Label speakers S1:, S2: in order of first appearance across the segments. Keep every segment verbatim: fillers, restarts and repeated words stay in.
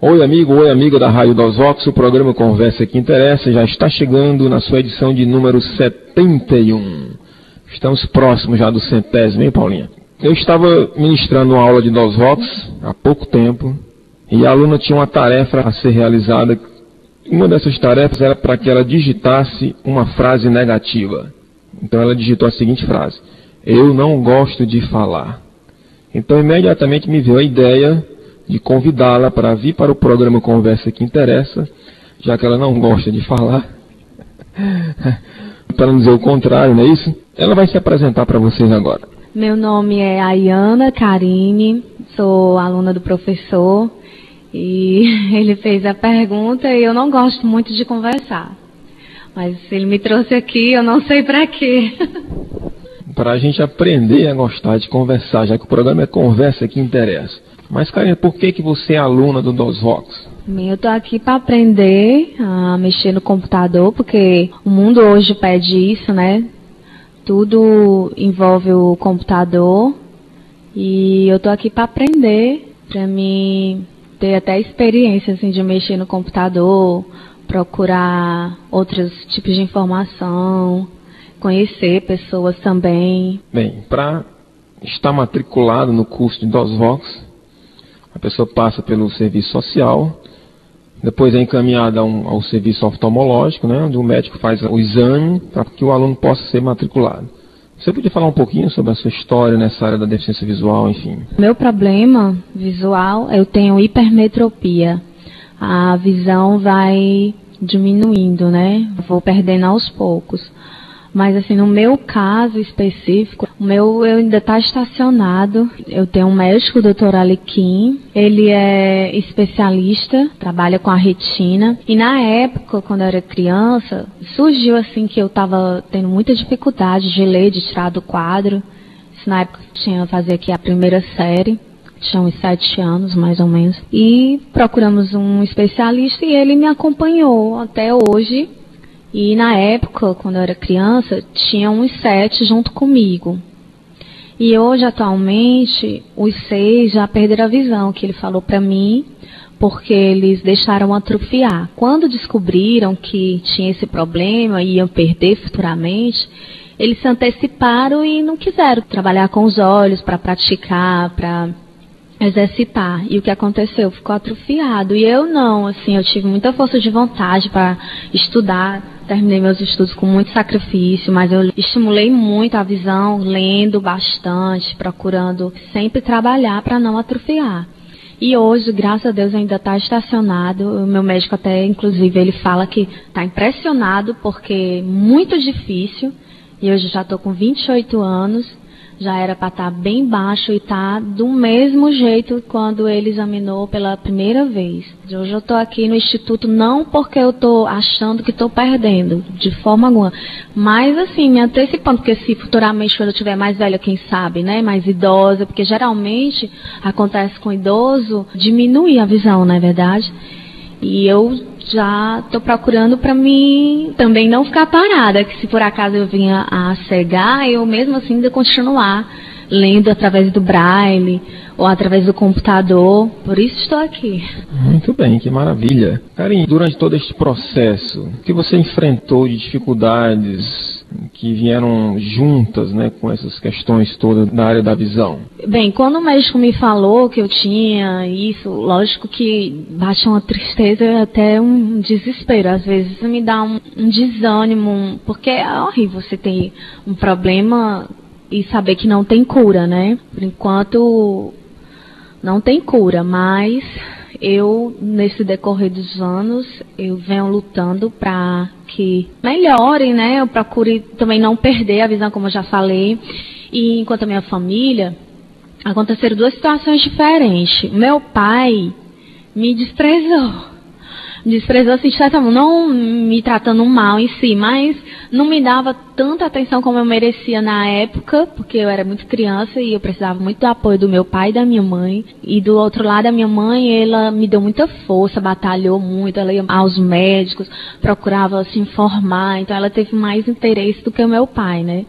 S1: Oi amigo, oi amiga da Rádio DOSVox, o programa Conversa que Interessa já está chegando na sua edição de número setenta e um. Estamos próximos já do centésimo, hein Paulinha? Eu estava ministrando uma aula de DOSVox há pouco tempo e a aluna tinha uma tarefa a ser realizada. Uma dessas tarefas era para que ela digitasse uma frase negativa. Então ela digitou a seguinte frase: eu não gosto de falar. Então imediatamente me veio a ideia de convidá-la para vir para o programa Conversa que Interessa, já que ela não gosta de falar, para não dizer o contrário, não é isso? Ela vai se apresentar para vocês agora.
S2: Meu nome é Ayana Karine, sou aluna do professor, e ele fez a pergunta e eu não gosto muito de conversar, mas ele me trouxe aqui, eu não sei para quê.
S1: Para a gente aprender a gostar de conversar, já que o programa é Conversa que Interessa. Mas, Karine, por que que você é aluna do DOSVox?
S2: Eu estou aqui para aprender a mexer no computador, porque o mundo hoje pede isso, né? Tudo envolve o computador e eu estou aqui para aprender, para mim ter até experiência assim, de mexer no computador, procurar outros tipos de informação, conhecer pessoas também.
S1: Bem, para estar matriculado no curso de DOSVox, a pessoa passa pelo serviço social, depois é encaminhada a um, ao serviço oftalmológico, né, onde o médico faz o exame para que o aluno possa ser matriculado. Você podia falar um pouquinho sobre a sua história nessa área da deficiência visual, enfim?
S2: Meu problema visual, eu tenho hipermetropia. A visão vai diminuindo, né? Vou perdendo aos poucos. Mas assim, no meu caso específico, o meu eu ainda está estacionado. Eu tenho um médico, o doutor Alequim. Ele é especialista, trabalha com a retina. E na época, quando eu era criança, surgiu assim que eu estava tendo muita dificuldade de ler, de tirar do quadro. Isso na época eu tinha fazer aqui a primeira série. Tinha uns sete anos, mais ou menos. E procuramos um especialista e ele me acompanhou até hoje. E na época, quando eu era criança, tinha uns sete junto comigo. E hoje, atualmente, os seis já perderam a visão, que ele falou para mim, porque eles deixaram atrofiar. Quando descobriram que tinha esse problema e iam perder futuramente, eles se anteciparam e não quiseram trabalhar com os olhos para praticar, para exercitar. E o que aconteceu? Ficou atrofiado. E eu não, assim, eu tive muita força de vontade para estudar. Terminei meus estudos com muito sacrifício, mas eu estimulei muito a visão, lendo bastante, procurando sempre trabalhar para não atrofiar. E hoje, graças a Deus, ainda está estacionado. O meu médico até, inclusive, ele fala que está impressionado porque é muito difícil. E hoje já estou com vinte e oito anos. Já era para estar bem baixo e está do mesmo jeito quando ele examinou pela primeira vez. Hoje eu estou aqui no instituto não porque eu estou achando que estou perdendo, de forma alguma. Mas assim, me antecipando, porque se futuramente quando eu estiver mais velha, quem sabe, né, mais idosa, porque geralmente acontece com idoso, diminuir a visão, não é verdade? E eu já estou procurando para mim também não ficar parada, que se por acaso eu vinha a cegar, eu mesmo assim ainda continuar lendo através do braille ou através do computador. Por isso estou aqui.
S1: Muito bem, que maravilha. Karine, durante todo este processo, o que você enfrentou de dificuldades que vieram juntas, né, com essas questões todas na área da visão?
S2: Bem, quando o médico me falou que eu tinha isso, lógico que bate uma tristeza e até um desespero. Às vezes me dá um, um desânimo, porque é horrível você ter um problema e saber que não tem cura, né? Por enquanto não tem cura, mas eu, nesse decorrer dos anos, eu venho lutando para que melhore, né? Eu procure também não perder a visão, como eu já falei. E enquanto a minha família, aconteceram duas situações diferentes. Meu pai me desprezou. Desprezou assim, não me tratando mal em si, mas não me dava tanta atenção como eu merecia na época, porque eu era muito criança e eu precisava muito do apoio do meu pai e da minha mãe. E do outro lado, a minha mãe, ela me deu muita força, batalhou muito, ela ia aos médicos, procurava se informar, então ela teve mais interesse do que o meu pai, né?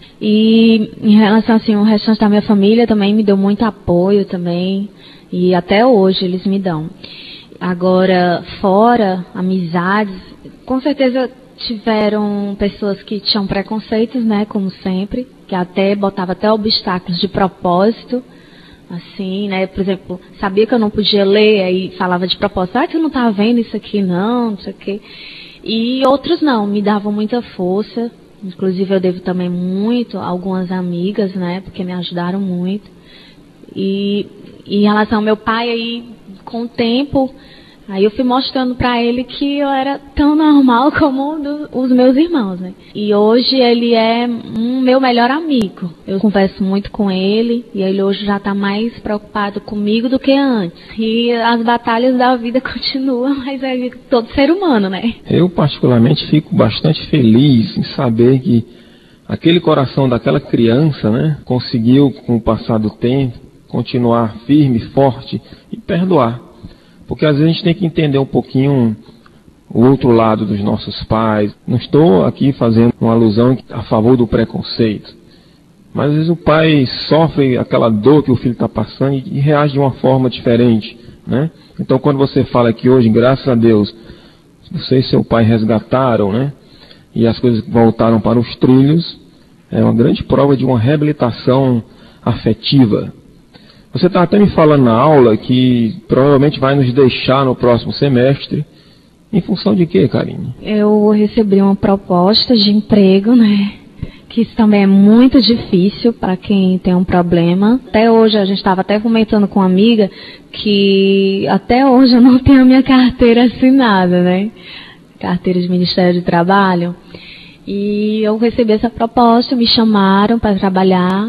S2: E em relação assim, o restante da minha família também me deu muito apoio também, e até hoje eles me dão. Agora, fora, amizades, com certeza tiveram pessoas que tinham preconceitos, né, como sempre, que até botava até obstáculos de propósito, assim, né, por exemplo, sabia que eu não podia ler, aí falava de propósito, ah, tu não tá vendo isso aqui não, não sei o quê. E outros não, me davam muita força, inclusive eu devo também muito a algumas amigas, né, porque me ajudaram muito. E, e em relação ao meu pai, aí, com o tempo, aí eu fui mostrando pra ele que eu era tão normal como do, os meus irmãos, né? E hoje ele é um meu melhor amigo. Eu converso muito com ele e ele hoje já tá mais preocupado comigo do que antes. E as batalhas da vida continuam, mas é todo ser humano, né?
S1: Eu particularmente fico bastante feliz em saber que aquele coração daquela criança, né, conseguiu com o passar do tempo continuar firme, forte e perdoar. Porque às vezes a gente tem que entender um pouquinho o outro lado dos nossos pais. Não estou aqui fazendo uma alusão a favor do preconceito. Mas às vezes o pai sofre aquela dor que o filho está passando e reage de uma forma diferente, né? Então quando você fala que hoje, graças a Deus, você e seu pai resgataram, né? E as coisas voltaram para os trilhos, é uma grande prova de uma reabilitação afetiva. Você está até me falando na aula que provavelmente vai nos deixar no próximo semestre. Em função de quê, Karine?
S2: Eu recebi uma proposta de emprego, né? Que isso também é muito difícil para quem tem um problema. Até hoje, a gente estava até comentando com uma amiga que até hoje eu não tenho a minha carteira assinada, né? Carteira de Ministério do Trabalho. E eu recebi essa proposta, me chamaram para trabalhar.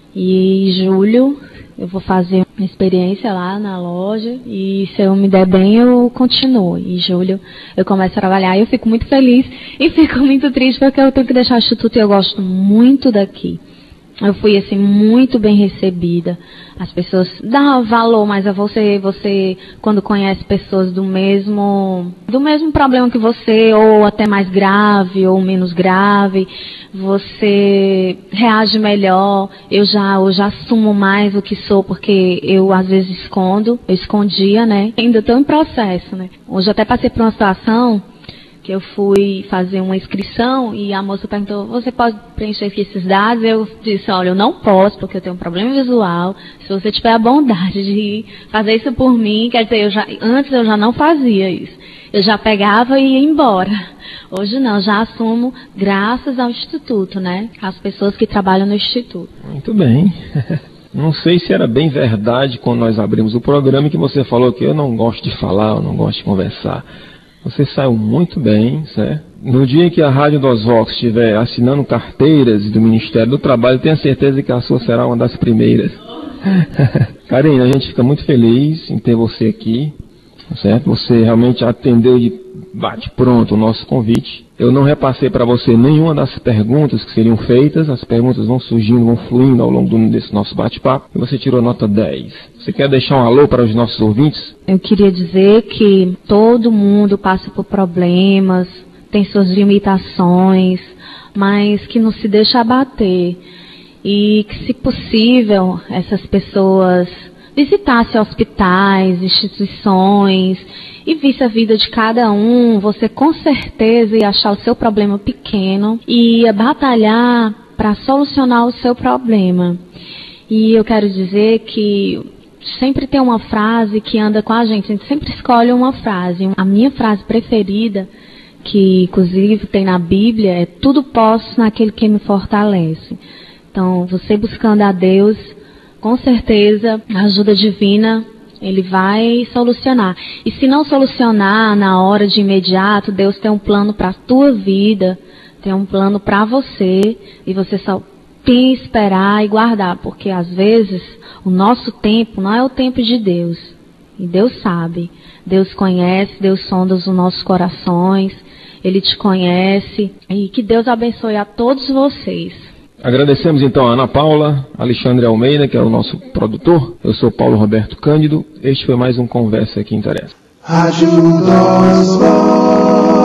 S2: E em julho eu vou fazer uma experiência lá na loja e se eu me der bem eu continuo. Em julho eu começo a trabalhar e eu fico muito feliz e fico muito triste porque eu tenho que deixar o Instituto e eu gosto muito daqui. Eu fui assim muito bem recebida. As pessoas dão valor mais a você, você quando conhece pessoas do mesmo do mesmo problema que você, ou até mais grave ou menos grave, você reage melhor. Eu já eu já assumo mais o que sou, porque eu às vezes escondo, eu escondia, né? Ainda estou em processo, né? Hoje eu até passei por uma situação que eu fui fazer uma inscrição e a moça perguntou, você pode preencher aqui esses dados? Eu disse, olha, eu não posso porque eu tenho um problema visual. Se você tiver a bondade de fazer isso por mim, quer dizer, eu já, antes eu já não fazia isso. Eu já pegava e ia embora. Hoje não, já assumo graças ao Instituto, né? As pessoas que trabalham no Instituto.
S1: Muito bem. Não sei se era bem verdade quando nós abrimos o programa que você falou que eu não gosto de falar, eu não gosto de conversar. Você saiu muito bem, certo? No dia em que a Rádio dos Vox estiver assinando carteiras do Ministério do Trabalho, tenho certeza que a sua será uma das primeiras. Karine, a gente fica muito feliz em ter você aqui, certo? Você realmente atendeu de bate-pronto o nosso convite. Eu não repassei para você nenhuma das perguntas que seriam feitas. As perguntas vão surgindo, vão fluindo ao longo desse nosso bate-papo. E você tirou nota dez. Você quer deixar um alô para os nossos ouvintes?
S2: Eu queria dizer que todo mundo passa por problemas, tem suas limitações, mas que não se deixa abater. E que, se possível, essas pessoas visitassem hospitais, instituições e visse a vida de cada um, você com certeza ia achar o seu problema pequeno e ia batalhar para solucionar o seu problema. E eu quero dizer que sempre tem uma frase que anda com a gente, a gente sempre escolhe uma frase. A minha frase preferida, que inclusive tem na Bíblia, é tudo posso naquele que me fortalece. Então, você buscando a Deus, com certeza, a ajuda divina, Ele vai solucionar. E se não solucionar na hora de imediato, Deus tem um plano para a tua vida, tem um plano para você, e você só tem que esperar e guardar, porque às vezes o nosso tempo não é o tempo de Deus. E Deus sabe, Deus conhece, Deus sonda os nossos corações, Ele te conhece, e que Deus abençoe a todos vocês.
S1: Agradecemos então a Ana Paula, Alexandre Almeida, que é o nosso produtor. Eu sou Paulo Roberto Cândido. Este foi mais um Conversa que Interessa. Rádio dos Vox.